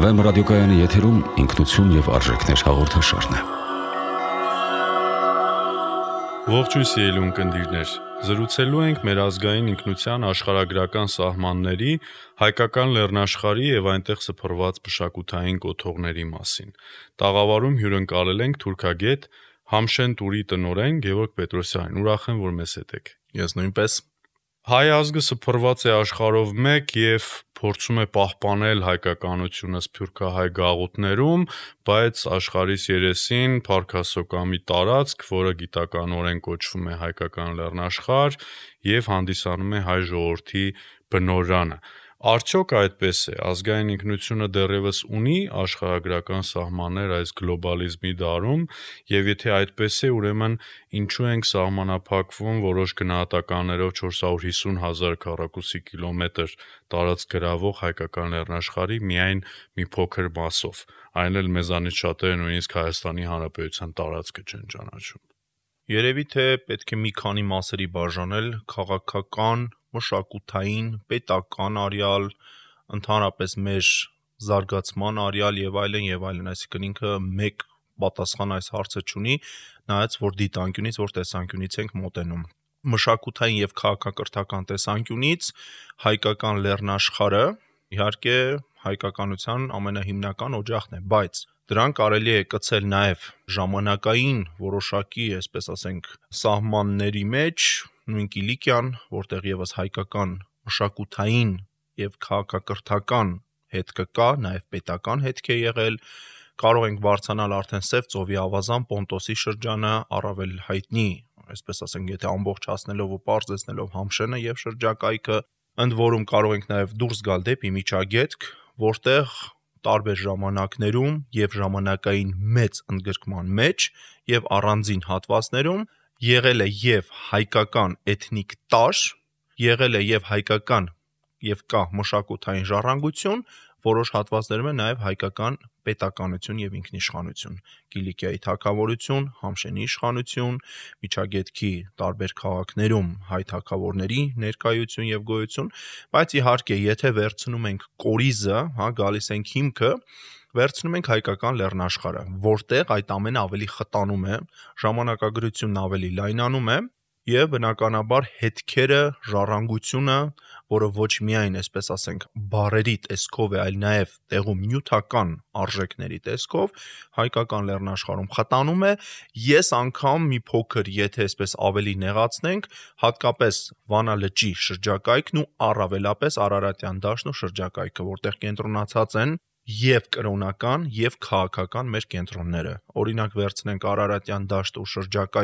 Վեմ ռադիոկայանի եթերում ինքնություն եւ արժեքներ հաղորդաշարն է։ Ողջույն սիրելի ունկնդիրներ, զրուցելու ենք մեր ազգային ինքնության աշխարհագրական սահմանների, հայկական լեռնաշխարհի եւ այնտեղ սփռված մշակութային կոթողների մասին։ Տաղավարում հյուրընկալել ենք թուրքագետ Համշեն տուրի տնօրեն Գևորգ Պետրոսյանին։ Ուրախ եմ, որ մեզ հետ եք։ Ես նույնպես։ Հայ ազգը սփռված է աշխարհով մեկ եւ փորձում է պահպանել հայկականությունը սփյուռքահայ գաղութներում, բայց աշխարհիս երեսին փառքասոկամի տարածք, որը գիտականորեն կոչվում է հայկական լեռնաշխարհ եւ հանդիսանում է հայ ժողովրդի բնօրրանը։ Արդյոք այդպես է, ազգային ինքնությունը դեռևս ունի աշխարհագրական սահմաններ այս գլոբալիզմի դարում, եւ եթե այդպես է, ուրեմն ինչու ենք սահմանափակվում որոշ գնահատականներով 450,000 քառակուսի կիլոմետր տարածք գրավող հայկական լեռնաշխարհի միայն մի փոքր մասով, այն էլ մեզանից շատերը նույնիսկ Հայաստանի Հանրապետության տարածքը չեն ճանաչում։ Երևի թե պետք է մի քանի մասերի բաժանել՝ քաղաքական, մշակութային, պետական արյալ, ընդհանրապես մեր զարգացման արյալ եւ այլն, այսինքն ինքը մեկ պատասխան այս հարցը չունի, նայած որ դիտանկյունից, որ տեսանկյունից ենք մոտենում։ Մշակութային եւ քաղաքակրթական տեսանկյունից հայկական լեռնաշխարհը իհարկե հայկականության ամենահիմնական օջախն է, բայց դրան կարելի է կցել նաև ժամանակային որոշակի, այսպես ասենք, սահմանների մեջ նույն Կիլիկիան, որտեղ եւս հայկական մշակութային եւ քաղաքակրթական հետք կա, նաև պետական հետք է եղել, կարող ենք բարձրանալ արդեն Սև ծովի ավազան Պոնտոսի շրջանը, առավել հայտնի, այսպես ասենք, եթե ամբողջացնելով ու պարզեցնելով Համշենը եւ շրջակայքը, ընդ որում կարող ենք նաև դուրս գալ դեպի Միջագետք, որտեղ տարբեր ժամանակներում եւ ժամանակային մեծ ընդգրկման մեջ եւ առանձին հատվածներում եղել է եւ հայկական էթնիկ տարր, եղել է եւ հայկական եւ կա մշակութային ժառանգություն, որոշ հատվածներում է նաեւ հայկական պետականություն եւ ինքնիշխանություն, Կիլիկիայի թագավորություն, Համշենի իշխանություն, Միջագետքի տարբեր քաղաքներում հայ թագավորների ներկայություն եւ գոյություն, բայց իհարկե եթե վերցնում ենք կորիզը, գալիս ենք հիմքը, վերցնում ենք հայկական լեռնաշխարհը, որտեղ այդ ամենը ավելի խտանում է, ժամանակագրությունն ավելի լայնանում է եւ բնականաբար հետքերը, ժառանգությունը, որը ոչ միայն, այսպես ասենք, բարերի տեսքով է, այլ նաեւ տեղում նյութական արժեքների տեսքով հայկական լեռնաշխարհում խտանում է, ես անգամ մի փոքր, եթե այսպես ավելի նեղացնենք, հատկապես Վանա լճի շրջակայքն ու առավելապես Արարատյան դաշտն ու շրջակայքը, որտեղ կենտրոնացած են եւ կրոնական եւ քաղաքական մեր կենտրոնները։ Օրինակ վերցնենք Արարատյան դաշտը ու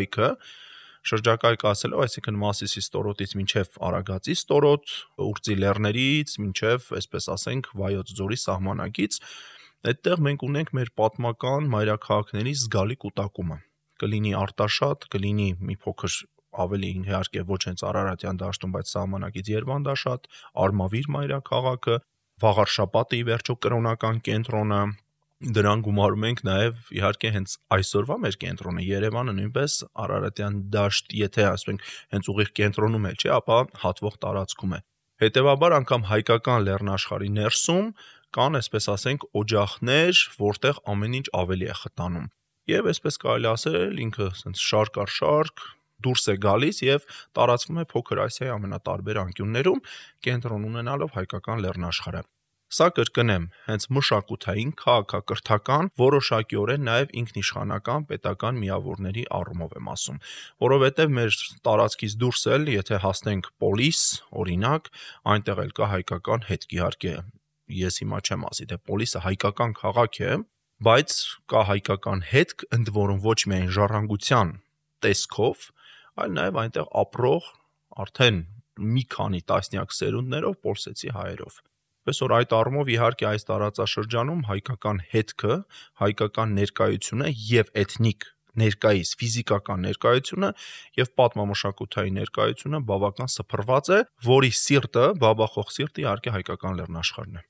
շրջակայքը ասելով, այսինքն Մասիսի ստորոտից մինչև Արագածի ստորոտ, Ուրծի լեռներից մինչև, այսպես ասենք, Վայոց ձորի սահմանակից, այդտեղ մենք ունենք մեր պատմական մայրաքաղաքների զգալի կուտակումը։ Կլինի Արտաշատ, կլինի մի փոքր ավելի իհարկե ոչ հենց Արարատյան դաշտում, բայց սահմանակից Երվանդաշատ, Արմավիր մայրաքաղաքը, Վաղարշապատը ի վերջո կրոնական կենտրոնը, դրան գումարում ենք նաև իհարկե հենց այսօրվա մեր կենտրոնը Երևանը նույնպես Արարատյան դաշտ, եթե ասենք հենց ուղիղ կենտրոնում էլ չէ, ապա հատվող տարածքում է։ Հետևաբար անգամ հայկական լեռնաշխարհի ներսում կան, այսպես ասենք, օջախներ, որտեղ ամեն ինչ ավելի է խտանում։ Եվ այսպես կարելի ասել, ինքը ասենց շարք առ շարք դուրս է գալիս եւ տարածվում է Փոքր Ասիայի ամենատարբեր անկյուններում, կենտրոն ունենալով հայկական լեռնաշխարհը։ Սա կրկնեմ, հենց մշակութային, քաղաքակրթական, որոշակիորեն նաև ինքնիշխանական պետական միավորների առումով եմ ասում, որովհետև մեր տարածքից դուրս էլ, եթե հասնենք Պոլիս, օրինակ, այնտեղ էլ կա հայկական հետք, իհարկե, ես հիմա չեմ ասի, թե Պոլիսը հայկական քաղաք է, բայց կա հայկական հետք, ընդ որում ոչ միայն ժառանգության տեսքով, այլ նաև այնտեղ ապրող արդեն մի քանի տասնյակ սերունդներով պոլսեցի հայերով։ Պես որ այդ առումով իհարկե այս տարածաշրջանում հայկական հետքը, հայկական ներկայությունը եւ էթնիկ ներկայիս ֆիզիկական ներկայությունը եւ պատմամշակութային ներկայությունը բավական սփռված է, որի սիրտը, բաբախող սիրտը իհարկե հայկական լեռնաշխարհն է։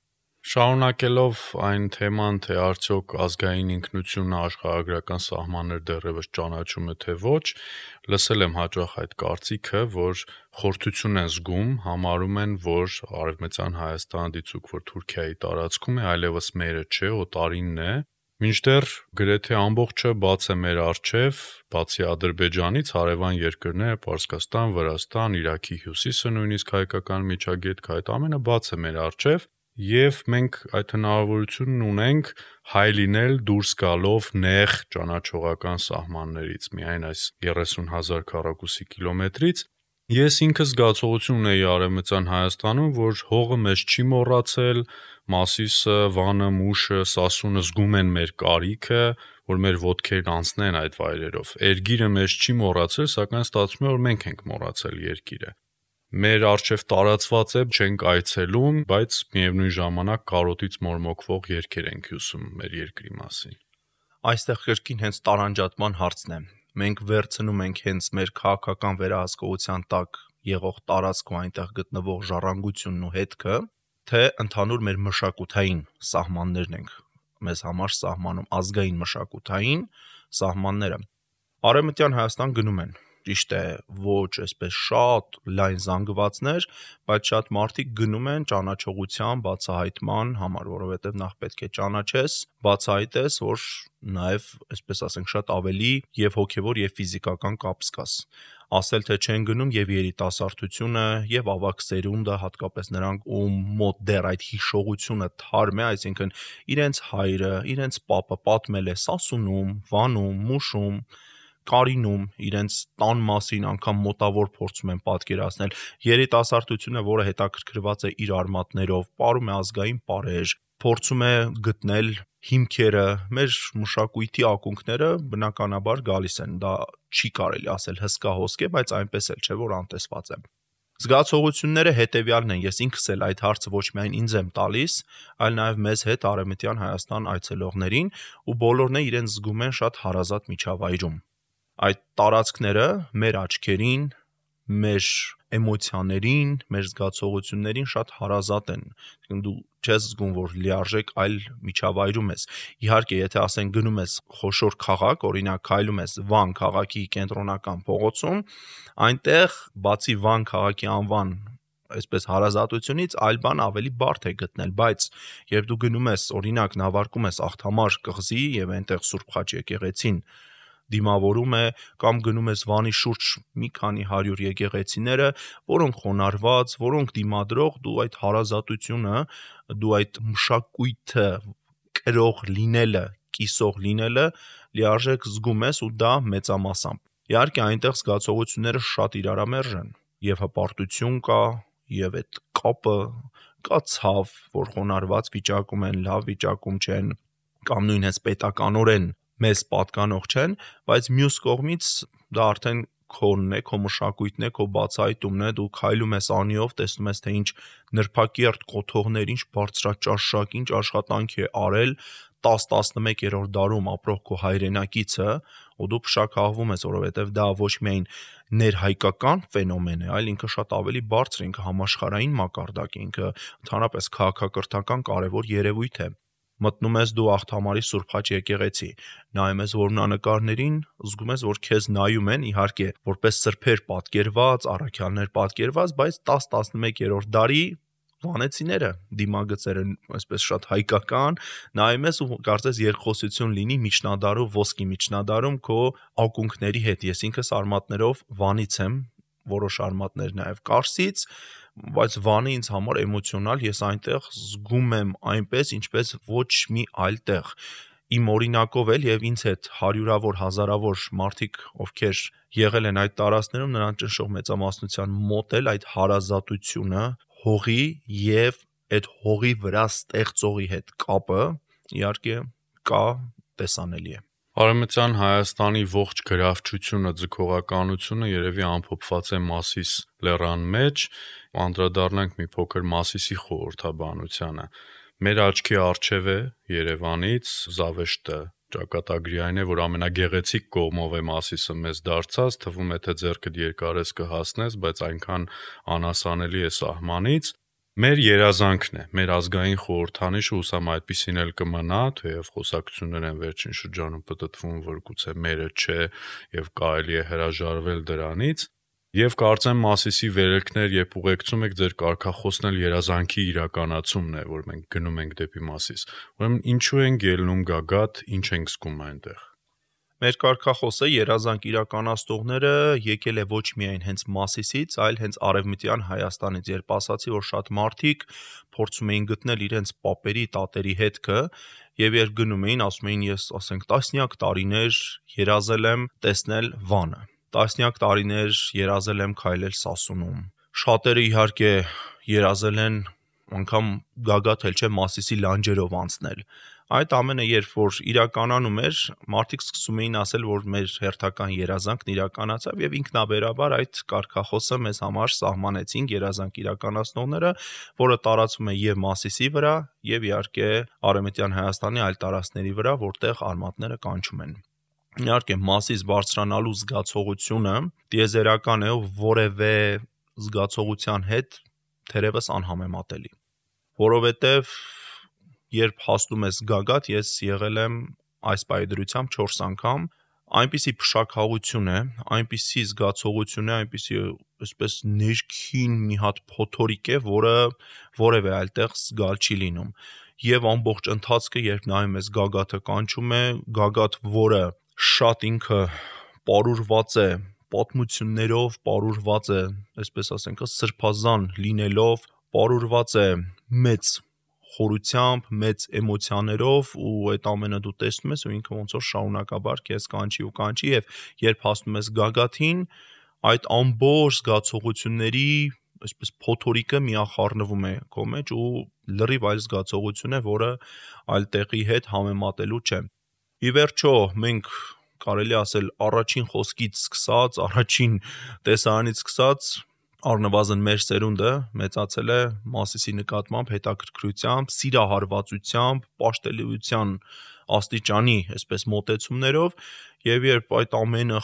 Շարունակելով այն թեման, թե արդյոք ազգային ինքնությունը աշխարհագրական սահմաններ դեռևս ճանաչում է թե ոչ, լսել եմ հաճախ այդ կարծիքը, որ խորհրդություն են զգում, համարում են, որ Արևմտյան Հայաստանը դիցուք որ Թուրքիայի տարածքում է, այլևս մերը չէ, օտարինն է, մինչդեռ գրեթե ամբողջը բաց է մեր առջև, բացի Ադրբեջանից, հարևան երկրները, Պարսկաստան, Վրաստան, Իրաքի հյուսիսը նույնիսկ հայկական միջագետք, այդ ամենը բաց է մեր առջև, եւ մենք այդ հնարավորությունն ունենք հայ լինել դուրս գալով նեղ ճանաչողական սահմաններից, միայն այս 30,000 քառակուսի կիլոմետրից։ Ես ինքս զգացողություն ունեի Արևմտյան Հայաստանում, որ հողը մեզ չի մոռացել, Մասիսը, Վանը, Մուշը, Սասունը զգում են մեր կարիքը, որ մեր ոտքերն անցնեն այդ վայրերով։ Էրգիրը մեզ չի մոռացել, սակայն ստացվում է, որ մենք ենք մոռացել Երգիրը։ Մեր առջև տարածված է, չենք այցելում, բայց միևնույն ժամանակ կարոտից մորմոքվող երգեր ենք հյուսում մեր երկրի մասին։ Այստեղ կրկին հենց տարանջատման հարցն է։ Մենք վերցնում ենք հենց մեր քաղաքական վերահսկողության տակ եղող տարածք ու այնտեղ գտնվող ժառանգությունն ու հետքը, թե ընդհանուր մեր մշակութային սահմաններն ենք մեզ համար սահմանում, ազգային մշակութային սահմանները։ Արևմտյան Հայաստան գնում են, ճիշտ է, ոչ այսպես շատ լայն զանգվածներ, բայց շատ մարդիկ գնում են ճանաչողության բացահայտման համար, որովհետև նախ պետք է ճանաչես, բացահայտես, որ նաև, այսպես ասենք, շատ ավելի եւ հոգեվոր եւ ֆիզիկական կապ զգաս։ Ասել թե չեն գնում եւ երիտասարդությունը եւ ավագ սերունդը, հատկապես նրանք, ում մոտ դեռ այդ հիշողությունը թարմ է, այսինքն իրենց հայրը, իրենց պապը պատմել է Սասունում, Վանում, Մուշում, Կարինում, իրենց տան մասին անգամ մոտավոր փորձում են պատկերացնել, երիտասարդությունը, որը հետաքրքրված է իր արմատներով, ապրում է ազգային պարեր, փորձում է գտնել հիմքերը, մեր մշակույթի ակունքները բնականաբար գալիս են, դա չի կարելի ասել հսկա հոսք է, բայց այնպես էլ չէ, որ անտեսված է։ Զգացողությունները հետևյալն են, ես ինքս էլ այդ հարցը ոչ միայն ինձ եմ տալիս, այլ նաև մեզ հետ Արևմտյան Հայաստան այցելողներին, ու բոլորն է իրենց զգում են շատ հարազատ միջավայրում։ Այդ տարածքները մեր աչքերին, մեր էմոցիաներին, մեր զգացողություններին շատ հարազատ են։ Դու չես զգում, որ լիարժեք այլ միջավայրում ես։ Իհարկե, եթե ասենք գնում ես խոշոր քաղաք, օրինակ քայլում ես Վան քաղաքի կենտրոնական փողոցում, այնտեղ բացի Վան քաղաքի անվան այսպես հարազատությունից այլ բան ավելի բարդ է գտնել, բայց երբ դու գնում ես, օրինակ նավարկում ես Աղթամար կղզի եւ այնտեղ Սուրբ Խաչ եկեղեցին դիմավորում է, կամ գնում ես Վանի շուրջ մի քանի 100 եկեղեցիները, որոնք խոնարհված, որոնք դիմադրող, դու այդ հարազատությունը, դու այդ մշակույթը կրող լինելը, կիսող լինելը լիարժեք զգում ես ու դա մեծամասամբ։ Իհարկե այնտեղ զգացողությունները շատ իրարամերժ են, եւ հպարտություն կա, եւ այդ կապը կա ցավ, որ խոնարհված վիճակում են, լավ վիճակում չեն, կամ նույն հենց պետականորեն մեզ պատկանող չեն, բայց մյուս կողմից դա արդեն քոնն է, քո մշակույթն է, քո բացահայտումն է, դու քայլում ես անիով, տեսնում ես թե ինչ նրբակերտ կոթողներ, ինչ բարձրաճաշակ, ինչ աշխատանք է արել 10-11-րդ դարում ապրող քո հայրենակիցը, ու դու փշաքաղվում ես, որովհետև դա ոչ միայն ներհայկական ֆենոմեն է, այլ ինքը շատ ավելի բարձր, ինքը համաշխարհային մակարդակ է, ինքը ընդհանրապես քաղաքակրթական կարևոր երևույթ է։ Մտնում ես դու Աղթամարի Սուրբ Խաչ եկեղեցի, նայում ես որմնանկարներին, զգում ես, որ քեզ նայում են, իհարկե, որպես սրբեր պատկերված, առաքյալներ պատկերված, բայց 10-11-րդ դարի վանեցիները, դիմագծերը, այսպես շատ հայկական, նայում ես ու կարծես երկխոսություն լինի միջնադարու ոսկի միջնադարում քո ակունքների հետ։ Ես ինքս արմատներով Վանից եմ, որոշ արմատներ նաև Կարսից, բայց Վանը ինձ համար էմոցիոնալ, ես այնտեղ զգում եմ այնպես, ինչպես ոչ մի այլ տեղ։ Իմ օրինակով էլ եւ ինձ հետ հարյուրավոր, հազարավոր մարդիկ, ովքեր եղել են այդ տարածքներում, նրանց ճնշող մեծամասնության մոտ էլ այդ հարազատությունը հողի եւ այդ հողի վրա ստեղծողի հետ կապը իհարկե կա, տեսանելի է։ Արևմտյան Հայաստանի ողջ գրավչությունը, ձգողականությունը երևի ամփոփված է Մասիս լեռան մեջ, անդրադառնանք մի փոքր Մասիսի խորհրդաբանությանը։ Մեր աչքի առջև է Երևանից Զավեշտը, ճակատագրի այն է, որ ամենագեղեցիկ կողմով է Մասիսը մեզ դարձած, թվում է թե ձեռքդ երկար ես կհասնես, բայց այնքան անհասանելի է սահմանից։ Մեր երազանքն է, մեր ազգային խորհրդանիշը ուսամ այդպեսին էլ կմնա, թեև խոսակցություններ են վերջին շրջանում պտտվում, որ գուցե մերը չէ եւ կարելի է հրաժարվել դրանից, եւ կարծեմ Մասիսի վերելքներ, երբ ուղեկցում եք ձեր կարգախոսն էլ երազանքի իրականացումն է, որ մենք գնում ենք դեպի Մասիս։ Ուրեմն ինչու ենք ելնում գագաթ, ինչ ենք զգում այնտեղ։ Մեր կարգախոսը երազանք իրականացնողները եկել է ոչ միայն հենց Մասիսից, այլ հենց Արևմտյան Հայաստանից, երբ ասացի, որ շատ մարդիկ փորձում էին գտնել իրենց պապերի, տատերի հետքը, եւ երբ գնում էին, ասում էին ես, ասենք, տասնյակ տարիներ երազել եմ տեսնել Վանը, տասնյակ տարիներ երազել եմ քայլել Սասունում։ Շատերը իհարկե երազել են անգամ գագաթ էլ չէ Մասիսի լանջերով անցնել։ Այդ ամենը երբ որ իրականանում էր, մարդիկ սկսում էին ասել, որ մեր հերթական երազանքն իրականացավ եւ ինքնաբերաբար այդ կարգախոսը մեզ համար սահմանեցին երազանք իրականացնողները, որը տարածվում է եւ Մասիսի վրա եւ իհարկե Արևմտյան Հայաստանի այլ տարածքների վրա, որտեղ արմատները կանչում են։ Իհարկե Մասիս բարձրանալու զգացողությունը տիեզերական է, որևէ զգացողության հետ թերևս անհամեմատելի, որովհետեւ երբ հասնում ես գագաթ, ես եղել եմ այս պայդրությամբ 4 անգամ, այնպիսի փշաքաղություն է, այնպիսի զգացողություն է, այնպիսի այսպես ներքին մի հատ փոթորիկ է, որը որևէ այլտեղ զգալ չի լինում։ Եվ ամբողջ ընթացքը, երբ նայում ես գագաթը կանչում է, գագաթ, որը շատ ինքը պարուրված է պատմություններով, պարուրված է, այսպես ասենք, սրբազան լինելով, պարուրված է մեծ խորությամբ, մեծ էմոցիաներով ու այդ ամենը դու տեսնում ես ու ինքը ոնց որ շարունակաբար քեզ կանչի ու կանչի եւ երբ հասնում ես գագաթին, այդ ամբողջ զգացողությունների այսպես փոթորիկը միախառնվում է քո մեջ ու լրիվ այլ զգացողություն է, որը այլ տեղի հետ համեմատելու չէ։ Ի վերջո, մենք կարելի ասել առաջին խոսքից սկսած, առաջին տեսարանից սկսած առնվազն մեր սերունդը մեծացել է Մասիսի նկատմամբ հետաքրքրությամբ, սիրահարվածությամբ, պաշտելիության աստիճանի, այսպես մոտեցումներով, եւ երբ այդ ամենը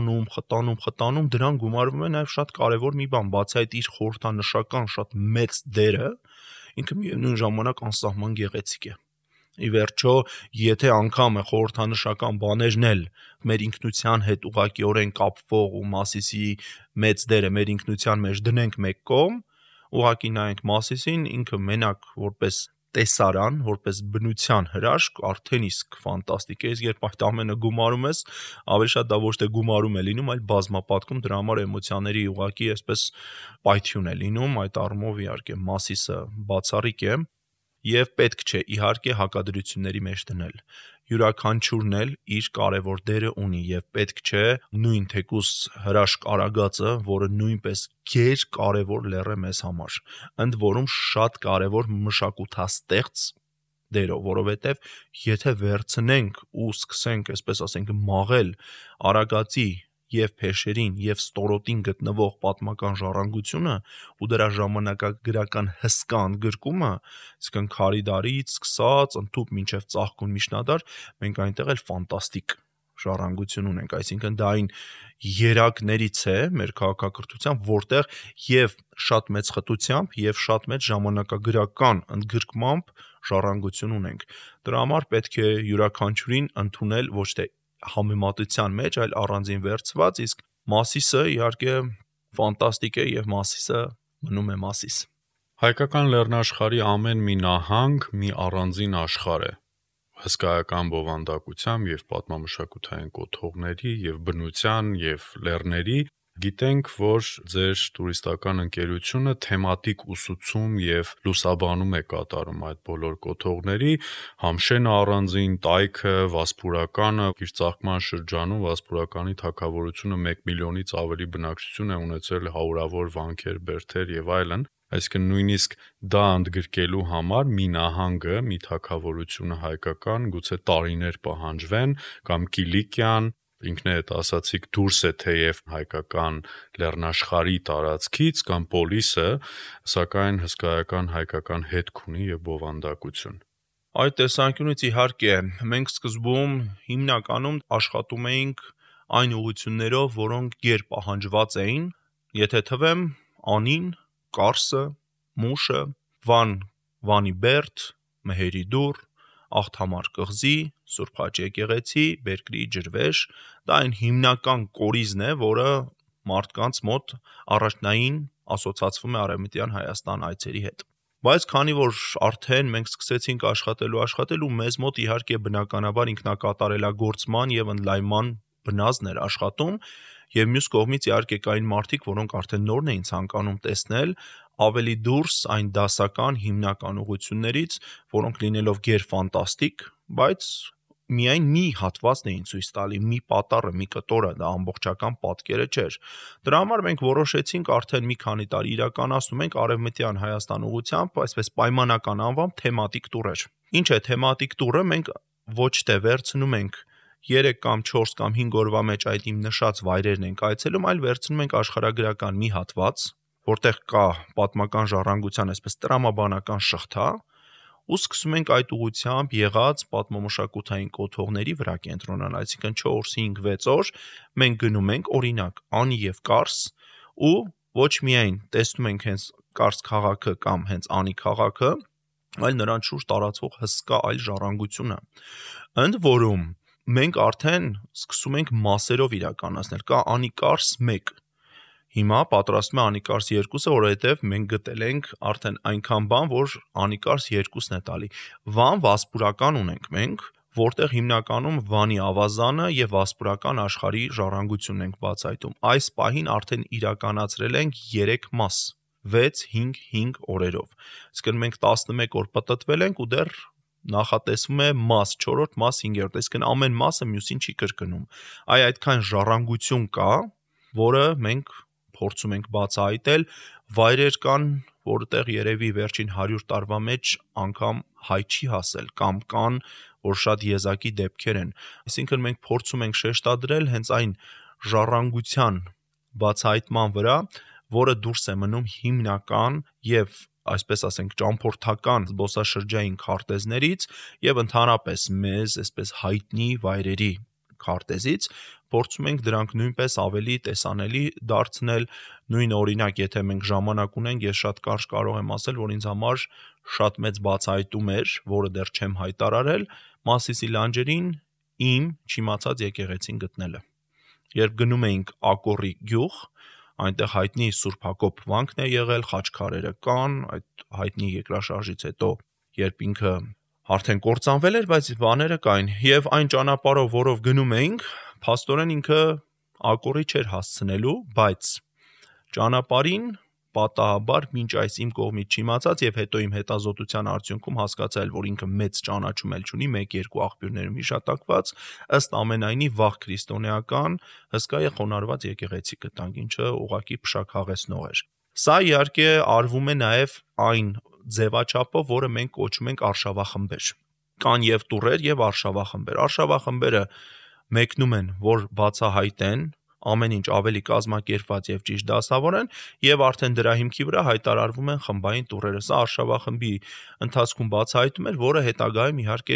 խտանում, դրան գումարվում է նաեւ շատ կարեւոր մի բան, բացի այդ իր խորհրդանշական շատ մեծ դերը, ինքը միևնույն ժամանակ անսահման գեղեցիկ է։ Ի վերջո, եթե անգամ խորհրդանշական բաներն էլ մեր ինքնության հետ ուղղակիորեն կապվող ու Մասիսի մեծ դերը մեր ինքնության մեջ դնենք մեկ կողմ, ուղղակի նայենք Մասիսին, ինքը մենակ որպես տեսարան, որպես բնության հրաշք, արդեն իսկ ֆանտաստիկ է, իսկ երբ այդ ամենը գումարում ես, ավելի շատ դա ոչ թե գումարում է լինում, այլ բազմապատկում, դրա համար էմոցիաների ուղղակի այսպես պայթյուն է լինում, այդ առումով իհարկե Մասիսը բացառիկ է եւ պետք չէ իհարկե հակադրությունների մեջ դնել։ Յուրաքանչյուրն էլ իր կարևոր դերը ունի եւ պետք չէ նույն թեկուս հրաշք արագածը, որը նույնպես գեր կարևոր լեռ է մեզ համար, ընդ որում շատ կարևոր մշակութաստեղծ դերով, որովհետեւ եթե վերցնենք ու սկսենք, այսպես ասենք, մաղել արագածի եւ փեշերին եւ ստորոտին գտնվող պատմական ժառանգությունը ու դրա ժամանակագրական հսկա ընդգրկումը, այսինքն Քարիդարից սկսած ընդཐུպ մինչև Ծաղկուն միջնադար, մենք այնտեղ էլ ֆանտաստիկ ժառանգություն ունենք, այսինքն դա այն երակներից է մեր քաղաքակրթությամբ, որտեղ եւ շատ մեծ խտությամբ եւ շատ մեծ ժամանակագրական ընդգրկմամբ ժառանգություն ունենք։ Դրա համար պետք է յուրաքանչյուրին ընդունել ոչ թե համեմատության մեջ, այլ առանձին վերցված, իսկ Մասիսը իհարկե ֆանտաստիկ է եւ Մասիսը մնում է Մասիս։ Հայկական լեռնաշխարհի ամեն մի նահանգ մի առանձին աշխարհ է։ Հսկայական բովանդակությամբ եւ պատմամշակութային կոթողների եւ բնության եւ լեռների գիտենք, որ ձեր տուրիստական ընկերությունը թեմատիկ ուսուցում եւ լուսաբանում է կատարում այդ բոլոր կոթողների, Համշենը առանձին, Տայքը, Վասպուրականը, իր ծաղկման շրջանում Վասպուրականի թագավորությունը 1 միլիոնից ավելի բնակչություն է ունեցել, հարյուրավոր վանքեր, բերդեր եւ այլն։ Այսինքն նույնիսկ դա ընդգրկելու համար մի նահանգը, մի թագավորությունը հայկական գուցե տարիներ պահանջվեն կամ Կիլիկիան ինքներդ ասացիք դուրս է թեև հայկական լեռնաշխարհի տարածքից կամ Պոլիսը, սակայն հսկայական հայկական հետք ունի եւ բովանդակություն։ Այդ տեսանկյունից իհարկե մենք սկզբում հիմնականում աշխատում էինք այն ուղղություններով, որոնք գերպահանջված էին, եթե թվեմ Անին, Կարսը, Մուշը, Վանի Բերդ, Մեհերի դուռ, Աղթամար կղզի, Սուրբ Խաչ եկեղեցի, Բերկրի ջրվեժ, դա այն հիմնական կորիզն է, որը մարդկանց մոտ առաջնային ասոցացվում է Արևմտյան Հայաստան այցերի հետ։ Բայց քանի որ արդեն մենք սկսեցինք աշխատել ու մեզ մոտ իհարկե բնականաբար ինքնակատարելագործման եւ ընդլայնման բնազդն էր աշխատում, եւ մյուս կողմից իհարկե կային մարդիկ, որոնք արդեն նորն էին ցանկանում տեսնել ավելի դուրս այն դասական հիմնական ուղղություններից, որոնք լինելով գերֆանտաստիկ, բայց միայն մի հատվածն էին ցույց տալի, մի պատառը, մի կտորը, դա ամբողջական պատկերը չէր։ Դրա համար մենք որոշեցինք արդեն մի քանի տարի իրականացնում ենք Արևմտյան Հայաստան ուղղությամբ, այսպես պայմանական անվամբ թեմատիկ տուրեր։ Ինչ է թեմատիկ տուրը, մենք ոչ թե վերցնում ենք 3 կամ 4 կամ 5 օրվա մեջ այդ իմ նշած վայրերն ենք այցելում, այլ վերցնում ենք աշխարհագրական մի հատված, որտեղ կա պատմական ժառանգության այսպես տրամաբանական շղթա, ու սկսում ենք այդ ուղղությամբ եղած պատմամշակութային կոթողների վրա կենտրոնանալ, այսինքն 4, 5, 6 օր մենք գնում ենք օրինակ Անի եւ Կարս ու ոչ միայն տեսնում ենք հենց Կարս քաղաքը կամ հենց Անի քաղաքը, այլ նրանց շուրջ տարածվող հսկա այլ ժառանգությունը։ Ընդ որում մենք արդեն սկսում ենք մասերով իրականացնել, կա Անի Կարս 1, հիմա պատրաստվում է Անի Կարս 2-ը, որովհետև մենք գտել ենք արդեն այնքան բան, որ Անի Կարս 2-ն է տալի։ Վան վասպուրական ունենք մենք, որտեղ հիմնականում Վանի ավազանը եւ վասպուրական աշխարհի ժառանգությունն ենք բացայտում։ Այս պահին արդեն իրականացրել ենք 3 մաս, 6-5 օրերով։ Իսկն մենք 11 օր պատտվել ենք ու դեռ նախատեսվում է մաս 4-րդ, մաս 5-րդ, այսինքն ամեն մասը մյուսին չի կրկնում։ Այդքան ժառանգություն կա, որը մենք փորձում ենք բացահայտել, վայրեր կան, որտեղ երևի վերջին 100 տարվա մեջ անգամ հայ չի հասել, կամ կան, որ շատ եզակի դեպքեր են։ Այսինքն մենք փորձում ենք շեշտադրել հենց այն ժառանգության բացահայտման վրա, որը դուրս է մնում հիմնական եւ այսպես ասենք ճամփորդական զբոսաշրջային քարտեզներից եւ ընդհանրապես մեզ այսպես հայտնի վայրերի քարտեզից փորձում ենք դրանք նույնպես ավելի տեսանելի դարձնել։ Նույն օրինակ, եթե մենք ժամանակ ունենք, ես շատ կարճ կարող եմ ասել, որ ինձ համար շատ մեծ բացահայտում էր, որը դեռ չեմ հայտարարել, Մասիսի լանջերին իմ չիմացած եկեղեցին գտնելը։ Երբ գնում էինք Ակորի գյուղ, այնտեղ հայտնի Սուրբ Հակոբ վանքն է եղել, խաչքարերը կան, այդ հայտնի երկրաշարժից հետո, երբ ինքը արդեն կործանվել էր, բայց բաները կային, եւ այն ճանապարհով, որով գնում էինք, փաստորեն ինքը Ակորի չէր հասցնելու, բայց ճանապարհին պատահաբար մինչ այս իմ կողմից չիմացած եւ հետո իմ հետազոտության արդյունքում հասկացա, որ ինքը մեծ ճանաչում էլ չունի, 1-2 աղբյուրներում հիշատակված, ըստ ամենայնի վաղ քրիստոնեական հսկա եւ խոնարհված եկեղեցի գտանք, ինչը ուղղակի փշաքաղեցնող էր։ Սա իհարկե արվում է նաեւ այն ձևաչափով, որը մենք կոչում ենք արշավախմբեր։ Կան եւ տուրեր եւ արշավախմբեր։ Արշավախմբերը մեկնում են, որ բացահայտեն ամեն ինչ ավելի կազմակերպված եւ ճիշտ դասավորեն եւ արդեն դրա հիմքի վրա հայտարարվում են խմբային տուրերը։ Սա արշավախմբի ընթացքում բացահայտում էր, որը հետագայում իհարկե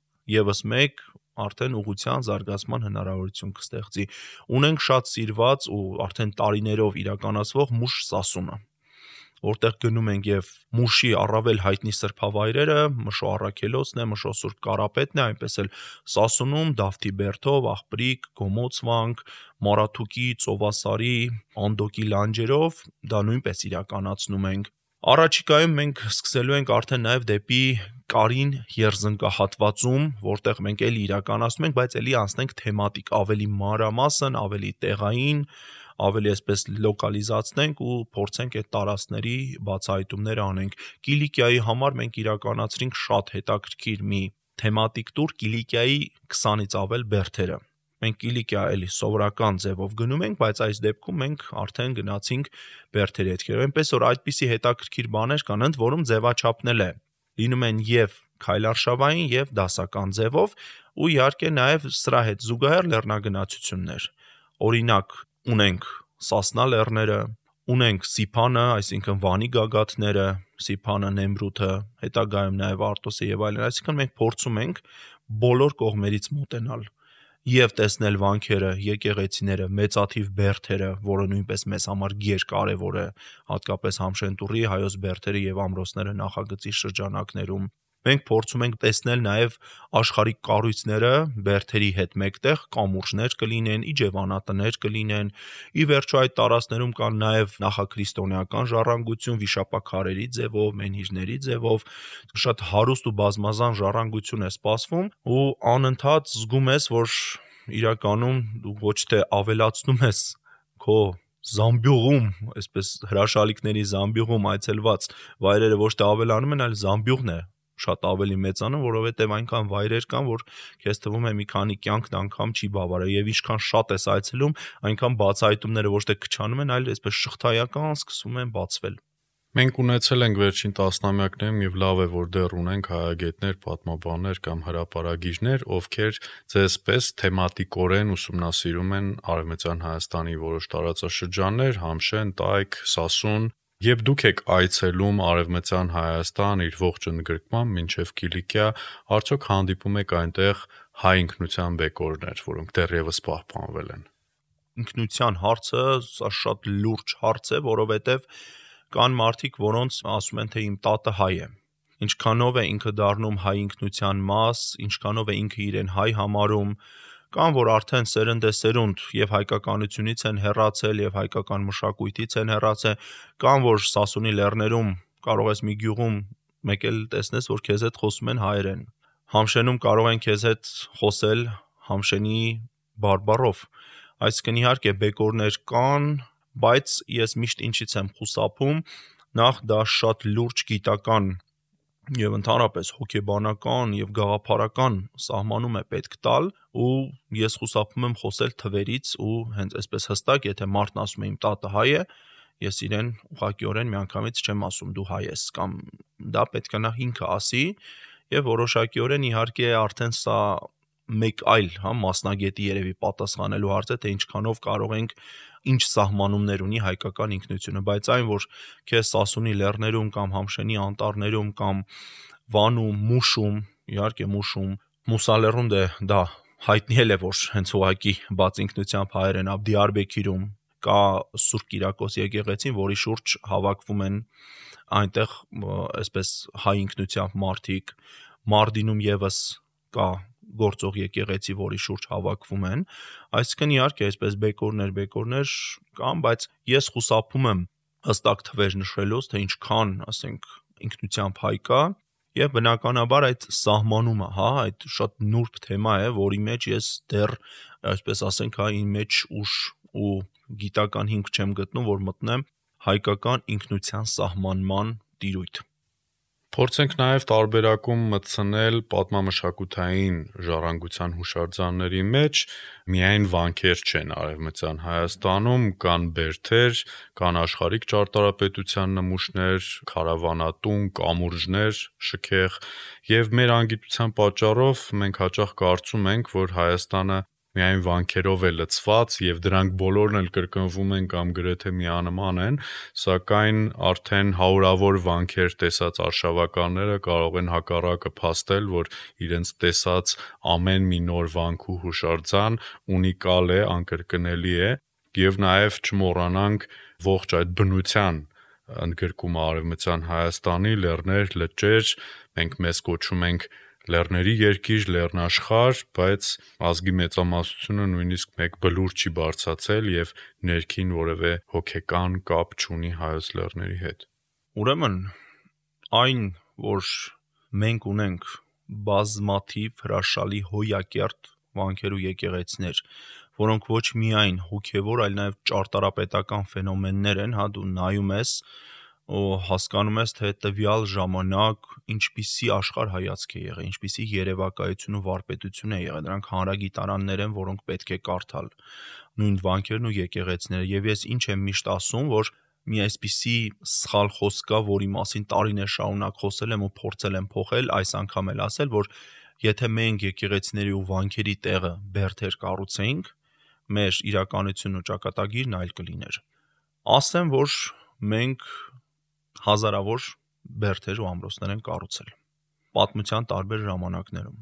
եւս մեկ արդեն ուղղության զարգացման հնարավորություն կստեղծի։ Ունենք շատ սիրված ու արդեն տարիներով իրականացվող Մուշ Սասունը, որտեղ գնում ենք եւ Մուշի առավել հայտնի սրբավայրերը, Մշո Առաքելոցն է, Մշո Սուրբ Կարապետն է, այնպես էլ Սասունում Դավթի Բերդով, Աղբրիկ, Գոմոց վանք, Մարաթուկի, Ծովասարի, Անդոկի լանջերով դա նույնպես իրականացնում ենք։ Առաջիկայում մենք սկսելու ենք արդեն նաեւ դեպի Կարին երզնկահատվածում, որտեղ մենք էլի իրականացնում ենք, բայց էլի անցնենք թեմատիկ, ավելի մանրամասն, ավելի տեղային, ավելի այսպես լոկալիզացնենք ու փորձենք այդ տարածքների բացահայտումներ անենք։ Կիլիկիայի համար մենք իրականացրինք շատ հետաքրքիր մի թեմատիկ տուր Կիլիկիայի 20-ից ավել բերդերը։ Մենք Կիլիկիա էլի սովորական ձևով գնում ենք, բայց այս դեպքում մենք արդեն գնացինք բերդերի հետքերով։ Այնպես որ այդպիսի հետաքրքիր բաներ կան, ընդ որում ձևաչափնել է լինում են եւ քայլարշավային եւ դասական ձևով ու իհարկե նաեւ սրա հետ զուգահեռ լեռնագնացություններ։ Օրինակ ունենք Սասնա լեռները, ունենք Սիփանը, այսինքն Վանի գագաթները, Սիփանը, Նեմրութը, հետագայում նաեւ Արտոսը եւ այլն, այսինքն մենք փորձում ենք բոլոր կողմերից մոտենալ։ եւ տեսնել վանքերը, եկեղեցիները, մեծաթիվ բերդերը, որը նույնպես մեզ համար գերկարևոր է, հատկապես Համշենտուռի հայոց բերդերը եւ ամրոցները նախագծի շրջանակներում։ Մենք փորձում ենք տեսնել նաև աշխարհիկ կառույցները բերդերի հետ մեկտեղ, կամուրջներ կլինեն, իջևանատներ կլինեն, ի վերջո այդ տարածքներում կան նաև նախաքրիստոնեական ժառանգություն, վիշապաքարերի ձևով, մենհիրների ձևով, շատ հարուստ ու բազմազան ժառանգություն է սպասվում ու անընդհատ զգում ես, որ իրականում դու ոչ թե ավելացնում ես քո զամբյուղում, այսպես հրաշալիքների զամբյուղում այցելված վայրերը ոչ թե ավելանում են, այլ զամբյուղն է շատ ավելի մեծանում, որովհետև այնքան վայրեր կան, որ քեզ թվում է մի քանի կյանքն անգամ չի բավարար եւ ինչքան շատ ես այցելում, այնքան բացահայտումները ոչ թե քչանում են, այլ այսպես շղթայական սկսում են բացվել։ Մենք ունեցել ենք վերջին տասնամյակներում եւ լավ է որ դեռ ունենք հայագետներ, պատմաբաններ կամ հրապարակիչներ, ովքեր ձեզպես թեմատիկորեն ուսումնասիրում են Արևմտյան Հայաստանի որոշ տարածաշրջաններ, Համշեն, Տայք, Սասուն, եւ դուք եք այցելում Արևմտյան Հայաստան իր ողջ ընդգրկմամբ մինչեւ Կիլիկիա, արդյոք հանդիպում եք այնտեղ հայ ինքնության բեկորներ, որոնք դեռևս պահպանվել են։ Ինքնության հարցը սա շատ լուրջ հարց է, որովհետև կան մարդիկ, որոնց ասում են, թե իմ տատը հայ է։ Ինչքանով է ինքը դառնում հայ ինքնության մաս, ինչքանով է ինքը իրեն հայ համարում, կան, որ արդեն սերնդեսերունդ եւ հայկականությունից են հեռացել եւ հայկական մշակույթից են հեռացել, կան, որ Սասունի լեռներում կարող ես մի գյուղում մեկ էլ տեսնես, որ քեզ հետ խոսում են հայերեն։ Համշենում կարող են քեզ հետ խոսել Համշենի բարբառով։ Այսինքն իհարկե բեկորներ կան, բայց ես միշտ ինչից եմ խուսափում, նախ դա շատ լուրջ գիտական եւ ընդհանրապես հոգեբանական եւ գաղափարական սահմանում է պետք տալ ու ես խուսափում եմ խոսել թվերից ու հենց այսպես հստակ, եթե մարդն ասում է իմ տատը հայ է, ես իրեն ուղղակիորեն միանգամից չեմ ասում դու հայ ես կամ դա պետք է նա ինքը ասի եւ որոշակիորեն իհարկե արդեն սա մեկ այլ, մասնագետի երևի պատասխանելու հարց է, թե ինչքանով կարող ենք ինչ սահմանումներ ունի հայկական ինքնությունը, բայց այն, որ քեզ Սասունի լեռներում կամ Համշենի անտառներում կամ Վանում, Մուշում, իհարկե Մուշում, Մուսալեռում դա հայտնի է, որ հենց ուղակի բաց ինքնությամբ հայեր են, Դիարբեքիրում կա Սուրբ Կիրակոս եկեղեցին, որի շուրջ հավաքվում են այնտեղ այսպես հայ ինքնությամբ մարդիկ, Մարդինում եւս կա գործող եկեղեցի, որի շուրջ հավաքվում են, այսինքն իհարկե այսպես բեկորներ կան, բայց ես խուսափում եմ հստակ թվեր նշելուց, թե ինչքան, ասենք, ինքնությամբ հայ կա, եւ բնականաբար այդ սահմանումը, այդ շատ նուրբ թեմա է, որի մեջ ես դեռ, այսպես ասենք, իմ մեջ ուժ ու գիտական հիմք չեմ գտնում, որ մտնեմ հայկական ինքնության սահմանման տիրույթ։ Փորձենք նաև տարբերակում մտցնել պատմամշակութային ժառանգության հուշարձանների մեջ միայն վանքեր չեն Արևմտյան Հայաստանում, կան բերդեր, կան աշխարհիկ ճարտարապետության նմուշներ, քարավանատուն, կամուրջներ, շքեղ, եւ մեր անգիտության պատճառով մենք հաճախ կարծում ենք, որ Հայաստանը միայն վանքերով է լցված եւ դրանք բոլորն էլ կրկնվում են կամ գրեթե միանման են, սակայն արդեն հարյուրավոր վանքեր տեսած արշավականները կարող են հակառակը փաստել, որ իրենց տեսած ամեն մի նոր վանք ու հուշարձան ունիկալ է, անկրկնելի է եւ նաեւ չմոռանանք ողջ այդ բնության ընդգրկումը Արևմտյան Հայաստանի լեռներ, լճեր, մենք մեզ կոչում ենք լեռների երկիր, լեռնաշխար, բայց ազգի մեծամասնությունը նույնիսկ մեկ բլուր չի բարձրացել եւ ներքին որևէ հոգեկան կապ չունի հայոց լեռների հետ։ Ուրեմն այն, որ մենք ունենք բազմաթիվ հրաշալի հոյակերտ վանքեր ու եկեղեցիներ, որոնք ոչ միայն հոգևոր, այլ նաեւ ճարտարապետական ֆենոմեններ են, դու նայում ես ու հասկանում ես, թե տվյալ ժամանակ ինչպիսի աշխարհայացք է եղել, ինչպիսի երևակայություն ու վարպետություն է եղել, դրանք հանրագիտարաններ են, որոնք պետք է կարդալ, նույն վանքերն ու եկեղեցիները, եւ ես ինչ եմ միշտ ասում, որ մի այսպիսի սխալ խոսք կա, որի մասին տարիներ շարունակ խոսել եմ ու փորձել եմ փոխել, այս անգամ էլ ասել, որ եթե մենք եկեղեցիների ու վանքերի տեղը բերդեր կառուցեինք, մեր իրականությունն ու ճակատագիրն այլ կլիներ։ Ասեմ, որ մենք հազարավոր բերդեր ու ամրոցներ են կառուցել պատմության տարբեր ժամանակներում։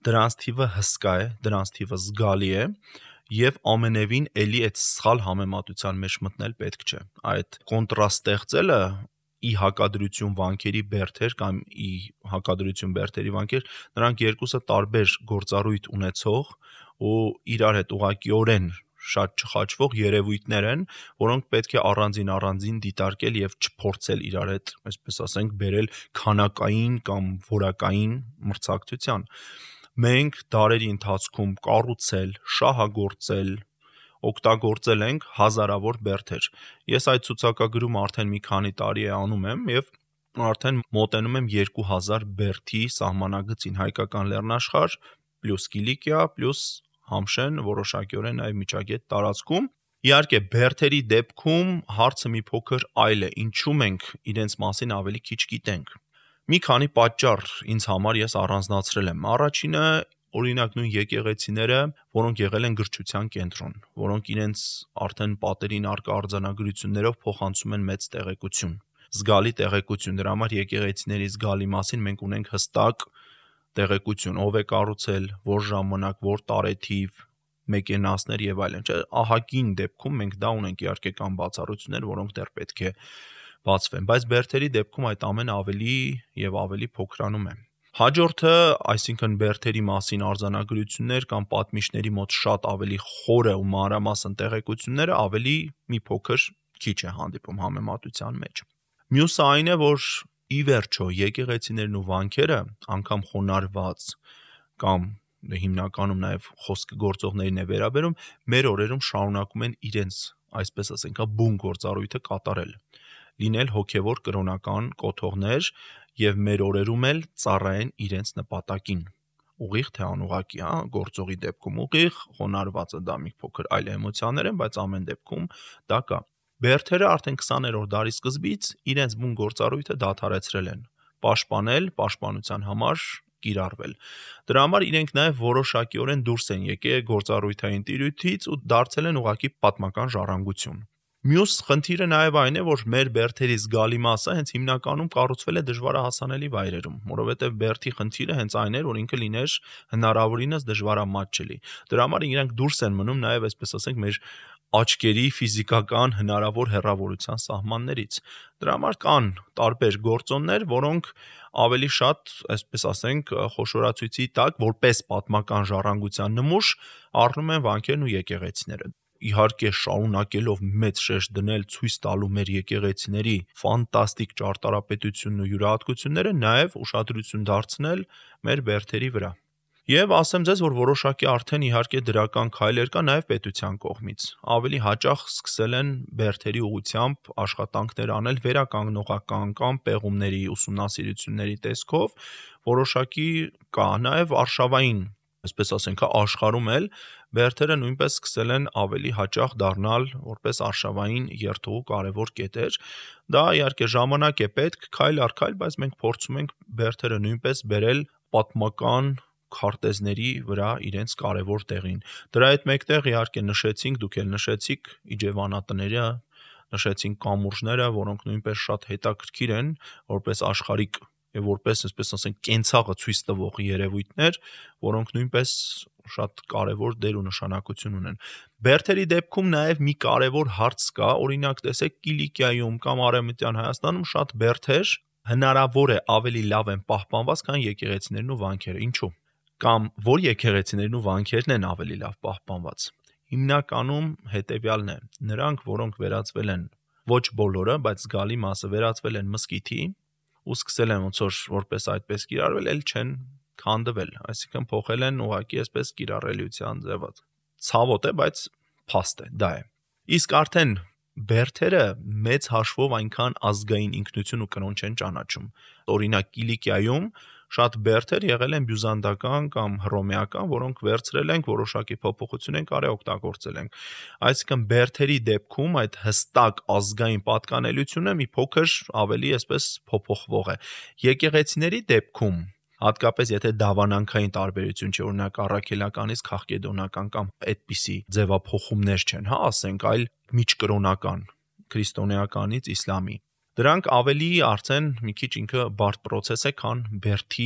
դրանց թիվը հսկա է, դրանց թիվը զգալի է եւ ամենևին էլի այդ սխալ համեմատության մեջ մտնել պետք չէ։ Այդ կոնտրաստ ստեղծելը ի հակադրություն վանքերի բերդեր կամ ի հակադրություն բերդերի վանքեր, նրանք երկուսը տարբեր գործառույթ ունեցող ու իրար հետ ուղղակիորեն շատ չխաչվող երևույթներ են, որոնք պետք է առանձին դիտարկել եւ չփորձել իրար հետ, այսպես ասենք, բերել քանակային կամ որակային մրցակցության։ Մենք դարերի ընթացքում կառուցել, շահագործել, օգտագործել ենք հազարավոր բերդեր։ Ես այդ ցուցակագրում արդեն մի քանի տարի է անում եմ եւ արդեն մոտենում եմ 2000 բերդի սահմանագծին, հայկական լեռնաշխարհ պլյուս Կիլիկիա պլյուս Համշեն, որոշակիորեն այ միջագետ տարածքում։ Իհարկե բերդերի դեպքում հարցը մի փոքր այլ է, ինչու մենք իրենց մասին ավելի քիչ գիտենք։ Մի քանի պատճառ ինձ համար ես առանձնացրել եմ։ Առաջինը օրինակ նույն եկեղեցիները, որոնք եղել են գրչության կենտրոն, որոնք իրենց արդեն պատերին արկա արձանագրություններով փոխանցում են մեծ տեղեկություն, զգալի տեղեկություն։ Դրա համար եկեղեցիների զգալի մասին մենք ունենք հստակ տեղեկություն, ով է կառուցել, որ ժամանակ, որ տարեթիվ, մեկենասներ եւ այլն։ Չէ, ահագին դեպքում մենք դա ունենք, իհարկե կան բացառություններ, որոնք դեռ պետք է բացվեն, բայց բերդերի դեպքում այդ ամենը ավելի եւ ավելի փոքրանում է։ Հաջորդը, այսինքն բերդերի մասին արձանագրություններ կամ պատմիչների մոտ շատ ավելի խորը ու մանրամասն տեղեկությունները ավելի մի փոքր քիչ է հանդիպում համեմատության մեջ։ Մյուսը այն է, որ ի վերջո եկեղեցիներն ու վանքերը անգամ խոնարհված կամ հիմնականում նաև խոսքը գործողներին է վերաբերում, մեր օրերում շարունակում են իրենց, այսպես ասենք, բուն գործառույթը կատարել, լինել հոգևոր կրոնական կոթողներ եւ մեր օրերում էլ ծառայեն իրենց նպատակին։ Ուղիղ թե անուղղակի, գործողի դեպքում ուղիղ, խոնարհվածը դա մի փոքր այլ էմոցիաներ են, բայց ամեն դեպքում դա կա։ Բերդերը արդեն 20-րդ դարի սկզբից իրենց բուն գործառույթը դադարեցրել են, պաշտպանել, պաշտպանության համար կիրառվել։ Դրա համար իրենք նաև որոշակիորեն դուրս են եկել գործառույթային տիրույթից ու դարձել են ուղղակի պատմական ժառանգություն։ Մյուս խնդիրը նաև այն է, որ մեր բերդերի զգալի մասը հենց հիմնականում կառուցվել է դժվարահասանելի վայրերում, որովհետև բերդի խնդիրը հենց այն էր, որ ինքը լիներ հնարավորինս դժվարամատչելի։ Դրա համար իրենք դուրս են մնում նաև, այսպես ասենք, մեր աչքերի ֆիզիկական հնարավոր հեռավորության սահմաններից։ Դրա համար կան տարբեր գործոններ, որոնք ավելի շատ, այսպես ասենք, խոշորացույցի տակ որպես պատմական ժառանգության նմուշ առնում են վանքերն ու եկեղեցիները։ Իհարկե շարունակելով մեծ շեշտ դնել ցույց տալու մեր եկեղեցիների ֆանտաստիկ ճարտարապետությունն ու յուրահատկությունները, նաև ուշադրություն դարձնել մեր բերդերի վրա։ Եվ ասեմ ձեզ, որ որոշակի արդեն իհարկե դրական քայլեր կա նաև պետության կողմից։ Ավելի հաճախ սկսել են բերդերի ուղղությամբ աշխատանքներ անել վերականգնողական կամ պեղումների ուսումնասիրությունների տեսքով, որոշակի կա նաև արշավային, այսպես ասենք, աշխարհում էլ բերդերը նույնպես սկսել են ավելի հաճախ դառնալ որպես արշավային երթուղու կարևոր կետեր։ Դա իհարկե ժամանակ է պետք, քայլ առ քայլ, բայց մենք փորձում ենք բերդերը նույնպես բերել պատմական քարտեզների վրա իրենց կարևոր տեղին։ Դրա հետ մեկտեղ իհարկե նշեցինք, դուք էլ նշեցիք իջևանատները, նշեցինք կամուրջները, որոնք նույնպես շատ հետաքրքիր են, որպես աշխարհիկ եւ որպես, այսպես ասենք, կենցաղը ցույց տվող երևույթներ, որոնք նույնպես շատ կարևոր դեր ու նշանակություն ունեն։ Բերդերի դեպքում նաև մի կարևոր հարց կա, օրինակ տեսեք Կիլիկիայում կամ Արևմտյան Հայաստանում շատ բերդեր հնարավոր է ավելի լավ են պահպանված, քան եկեղեցիներն ու վանքերը։ Ինչու՞։ Կամ որ եկեղեցիներն ու վանքերն են ավելի լավ պահպանված։ Հիմնականում հետևյալն է. նրանք, որոնք վերածվել են, ոչ բոլորը, բայց զգալի մասը վերածվել են մզկիթի ու սկսել են ոնց որ որպես այդպես կիրառվել, էլ չեն քանդվել, այսինքն փոխել են ուղղակի այսպես կիրառելիության ձևը։ Ցավոտ է, բայց փաստ է, դա է։ Իսկ արդեն բերդերը մեծ հաշվով այնքան ազգային ինքնություն ու կրոն չեն ճանաչում։ Օրինակ Կիլիկիայում շատ բերդեր եղել են բյուզանդական կամ հռոմեական, որոնք վերցրել ենք, որոշակի փոփոխություն ենք արել, օգտագործել ենք։ Այսինքն բերդերի դեպքում այդ հստակ ազգային պատկանելիությունը մի փոքր ավելի այսպես փոփոխվող է։ Եկեղեցիների դեպքում, հատկապես եթե դավանանքային տարբերություն չէ, օրինակ առաքելականից քաղկեդոնական կամ այդպիսի ձևափոխումներ չեն, ասենք, այլ միջկրոնական, քրիստոնեականից իսլամի։ Դրանք ավելի արդեն մի քիչ ինքը բարդ process է, քան բերդի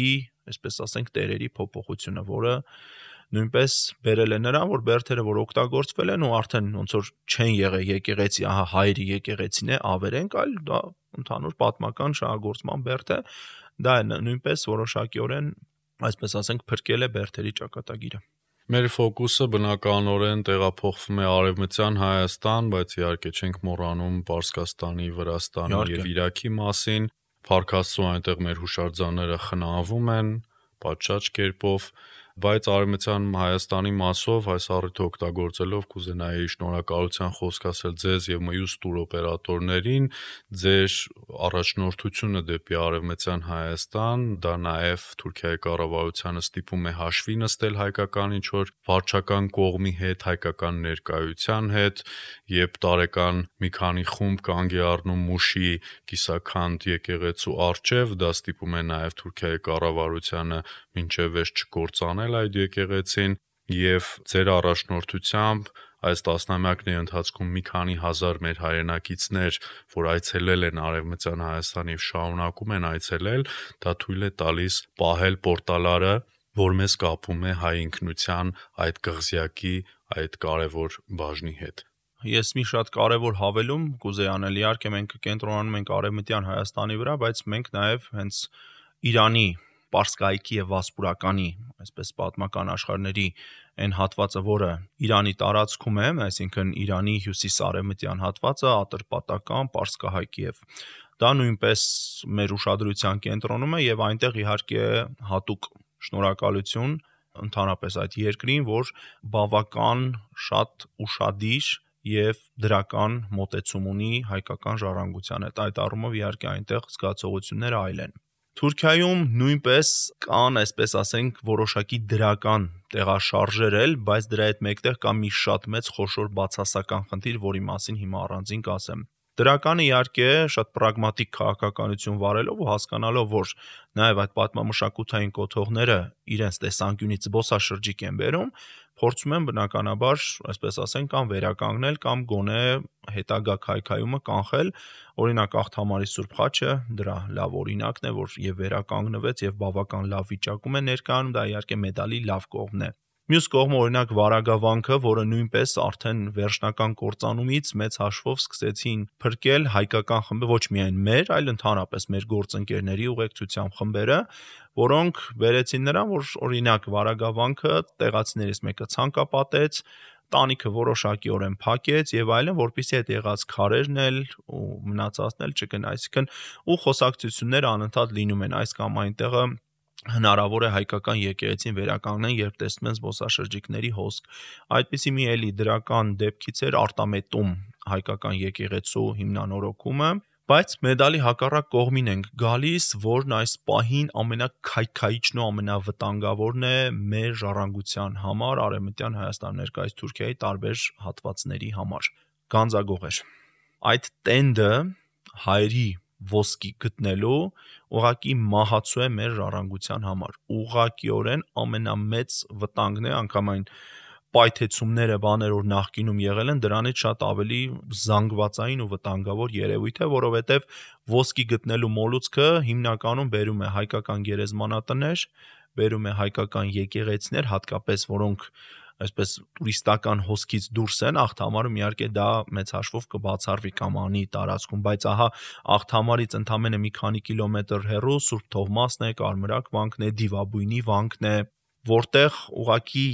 այսպես ասենք, տերերի փոփոխությունը, որը նույնպես բերել է նրան, որ բերդերը, որ օգտագործվել են ու արդեն ոնց որ չեն եղել եկեղեցի, ահա հայերի եկեղեցին է ավերենք, այլ դա ընդհանուր պատմական շահագործման բերդ է, դա է նույնպես որոշակիորեն, այսպես ասենք, փրկել է բերդերի ճակատագիրը։ Մեր ֆոկուսը բնականորեն տեղափոխվում է Արևմտյան Հայաստան, բայց իհարկե չենք մոռանում Պարսկաստանի, Վրաստանի եւ Իրաքի մասին։ Փառք Աստծո, այնտեղ մեր հուշարձանները խնամվում են պատշաճ կերպով, բայց Արևմտյան Հայաստանի մասով այս առիթը օգտագործելով կուզենայի շնորհակալության խոսք ասել ձեզ եւ մյուս տուրօպերատորներին, ձեր առաջնորդությունը դեպի Արևմտյան Հայաստան, դա նաեւ Թուրքիայի կառավարությանը ստիպում է հաշվի նստել հայկական ինչ-որ վարչական կողմի հետ, հայկական ներկայության հետ, եւ տարեկան մի քանի խումբ կանգ է առնում Մուշի կիսաքանդ եկեղեցու առջև, դա ստիպում է նաեւ Թուրքիայի կառավարությանը մինչեւ վերջ չկործանել այդ եկեղեցին եւ ձեր առաջնորդությամբ այս տասնամյակների ընթացքում մի քանի հազար մեր հայրենակիցներ, որ այցելել են Արևմտյան Հայաստան եւ շարունակում են այցելել, դա թույլ է տալիս պահել պորտալարը, որ մեզ կապում է հայ ինքնության այդ կղզյակի, այդ կարևոր բաժնի հետ։ Ես մի շատ կարևոր հավելում կուզեի անել, իհարկե մենք կենտրոնանում ենք Արևմտյան Հայաստանի վրա, բայց մենք նաեւ հենց Իրանի Պարսկայքի եւ Վասպուրականի, այսպես պատմական աշխարհների այն հատվածը, որը Իրանի տարածքում է, այսինքն Իրանի հյուսիս-արևմտյան հատվածը, Ատրպատական, Պարսկահայք եւ դա նույնպես մեր ուշադրության կենտրոնում է եւ այնտեղ իհարկե հատուկ շնորհակալություն ընդհանրապես այդ երկրին, որ բավական շատ ուշադիր եւ դրական մոտեցում ունի հայկական ժառանգության հետ։ Այդ առումով իհարկե այնտեղ զգացողությունները այլ են։ Թուրքիայում նույնպես կան, այսպես ասենք, որոշակի դրական տեղաշարժեր էլ, բայց դրա հետ մեկտեղ կա մի շատ մեծ խոշոր բացասական խնդիր, որի մասին հիմա առանձին կասեմ։ Դրականը իհարկե շատ պրագմատիկ քաղաքականություն վարելով ու հասկանալով, որ նաև այդ պատմամշակութային կոթողները իրենց տեսանկյունից զբոսաշրջիկ են բերում, փորձում են բնականաբար, այսպես ասենք, կամ վերականգնել, կամ գոնե հետագա քայքայումը կանխել, օրինակ Ախթամարի Սուրբ խաչը դրա լավ օրինակն է, որ եւ վերականգնվեց եւ բավական լավ վիճակում է ներկայանում, դա իհարկե մեդալի լավ կողմն է։ Մյուս կողմը օրինակ Վարագավանքը, որը նույնպես արդեն վերջնական կործանումից մեծ հաշվով սկսեցին փրկել հայկական խմբը, ոչ միայն մեր, այլ ընդհանրապես մեր գործընկերների ուղեկցությամբ խմբերը, որոնք վերեցին նրան, որ օրինակ Վարագավանքը տեղացիներից մեկը ցանկապատեց, տանիքը որոշակիորեն փակեց եւ այլն, որպեսզի այդ եղած քարերն էլ ու մնացածն էլ չգնա, այսինքն ու խոսակցությունները անընդհատ լինում են այս կամ այնտեղը հնարավոր է հայկական եկեղեցին վերականգնեն, երբ տեսնում են զբոսաշրջիկների հոսք։ Այդպիսի մի էլի դրական դեպքից էր Արտամետում հայկական եկեղեցու հիմնանորոգումը, բայց մեդալի հակառակ կողմին ենք գալիս, որն այս պահին ամենաքայքայիչն ու ամենավտանգավորն է մեր ժառանգության համար, Արևմտյան Հայաստան ներկայիս Թուրքիայի տարբեր հատվածների համար։ Գանձագողեր։ Այդ տենդը հայերի ոսկի գտնելու ուղղակի մահացու է մեր ժառանգության համար։ Ուղղակիորեն ամենամեծ վտանգն է, անգամ այն պայթեցումները, բաներ, որ նախկինում եղել են, դրանից շատ ավելի զանգվածային ու վտանգավոր երևույթ է, որովհետև ոսկի գտնելու մոլուցքը հիմնականում բերում է հայկական գերեզմանատներ, բերում է հայկական եկեղեցիներ, հատկապես որոնք այսպես տուրիստական հոսքից դուրս են, Ախթամարում իհարկե դա մեծ հաշվով կբացառվի կամ անի տարածքում, բայց ահա Ախթամարից ընդամենը մի քանի կիլոմետր հեռու Սուրբ Թովմասն է, Կարմրակ վանքն է, Դիվաբույնի վանքն է, որտեղ ուղղակի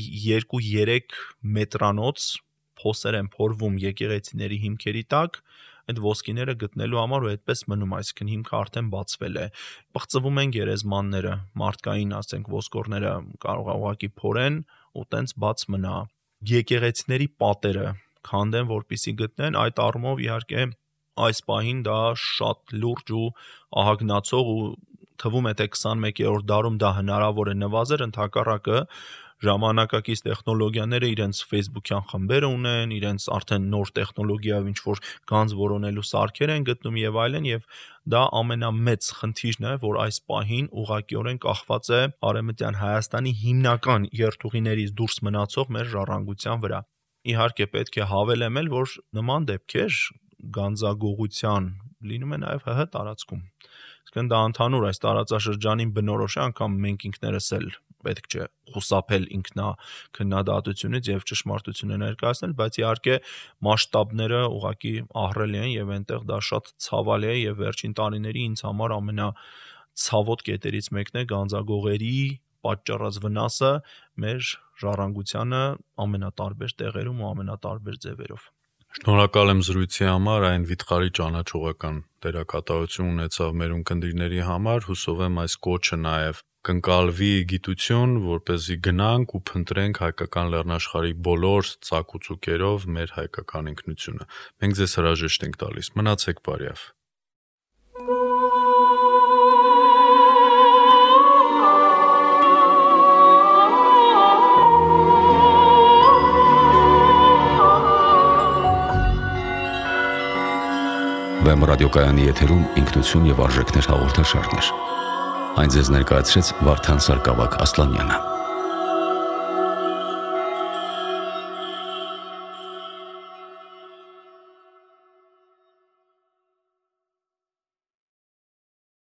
2-3 մետրանոց փոսեր են փորվում եկեղեցիների հիմքերի տակ, այդ ոսկիները գտնելու համար ու այդպես մնում, այսինքն հիմքը արդեն բացվել է։ Պղծվում են գերեզմանները, մարդկային, ասենք, ոսկորները կարող է ուղղակի փորեն ու տենց բաց մնա։ Եկեղեցիների պատերը քանդեն, որպեսզի գտնեն, այդ առումով իհարկե այս պահին դա շատ լուրջ ու ահագնացող ու թվում է թե 21-րդ դարում դա հնարավոր է նվազեր, ընդհակառակը ժամանակակից տեխնոլոգիաները իրենց Facebook-յան խմբեր ունեն, իրենց արդեն նոր տեխնոլոգիայով ինչ-որ գանձ որոնելու սարքեր են գտնում եւ այլն, եւ դա ամենամեծ խնդիրն է, որ այս պահին ուղղակիորեն կախված է Արևմտյան Հայաստանի հիմնական երթուղիներից դուրս մնացող մեր ժառանգության վրա։ Իհարկե պետք է հավելեմ էլ, որ նման դեպքեր գանձագողության լինում է նաեւ ՀՀ տարածքում։ Իսկն դա ընդհանուր այս տարածաշրջանին բնորոշ է, անգամ մենք ինքներս էլ պետք չէ խուսափել ինքնակնդատությունից եւ ճշմարտությունը ներկայացնել, բայց իհարկե մասշտաբները ուղղակի ահռելի են եւ այնտեղ դա շատ ցավալի է եւ վերջին տարիների ինձ համար ամենացավոտ կետերից մեկն է գանձագողերի պատճառած վնասը մեր ժառանգությանը ամենատարբեր տեղերում ու ամենատարբեր ձևերով։ Շնորհակալ եմ զրույցի համար, այն վիթխարի ճանաչողական դերակատարություն ունեցավ մեր ունկնդիրների համար, հուսով եմ այս կոչը նաև կընկալվի գիտություն, որպեսզի գնանք ու փնտրենք հայկական լեռնաշխարհի բոլոր ծակուցուկերով մեր հայկական ինքնությունը։ Մենք ձեզ հրաժեշտ ենք տալիս։ Մնացեք բարյավ։ Վեմ ռադիոկայանի եթերում ինքնություն եւ արժեքներ հաղորդաշարներ։ Այն ձեզ ներկայացրեց Վարդան Սարգսակ Ասլանյանը։